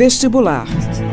vestibular.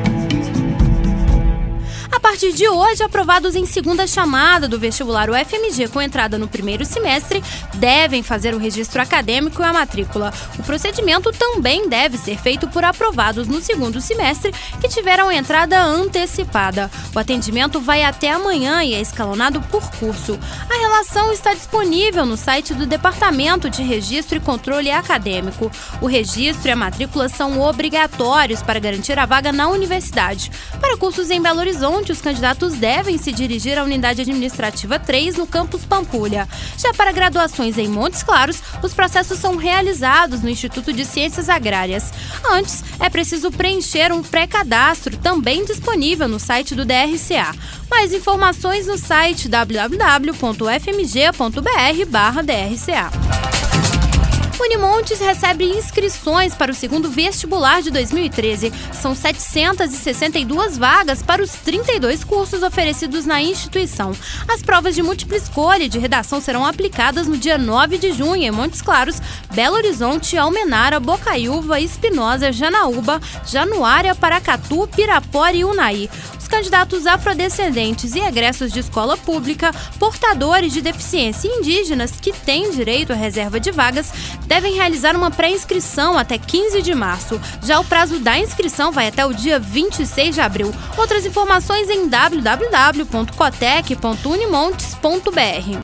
A partir de hoje, aprovados em segunda chamada do vestibular UFMG com entrada no primeiro semestre devem fazer o registro acadêmico e a matrícula. O procedimento também deve ser feito por aprovados no segundo semestre que tiveram entrada antecipada. O atendimento vai até amanhã e é escalonado por curso. A relação está disponível no site do Departamento de Registro e Controle Acadêmico. O registro e a matrícula são obrigatórios para garantir a vaga na universidade. Para cursos em Belo Horizonte, os candidatos devem se dirigir à Unidade Administrativa 3 no campus Pampulha. Já para graduações em Montes Claros, os processos são realizados no Instituto de Ciências Agrárias. Antes, é preciso preencher um pré-cadastro, também disponível no site do DRCA. Mais informações no site www.ufmg.br/DRCA. Unimontes recebe inscrições para o segundo vestibular de 2013. São 762 vagas para os 32 cursos oferecidos na instituição. As provas de múltipla escolha e de redação serão aplicadas no dia 9 de junho em Montes Claros, Belo Horizonte, Almenara, Bocaiúva, Espinosa, Janaúba, Januária, Paracatu, Pirapora e Unai. Os candidatos afrodescendentes e egressos de escola pública, portadores de deficiência e indígenas que têm direito à reserva de vagas devem realizar uma pré-inscrição até 15 de março. Já o prazo da inscrição vai até o dia 26 de abril. Outras informações em www.cotec.unimontes.br.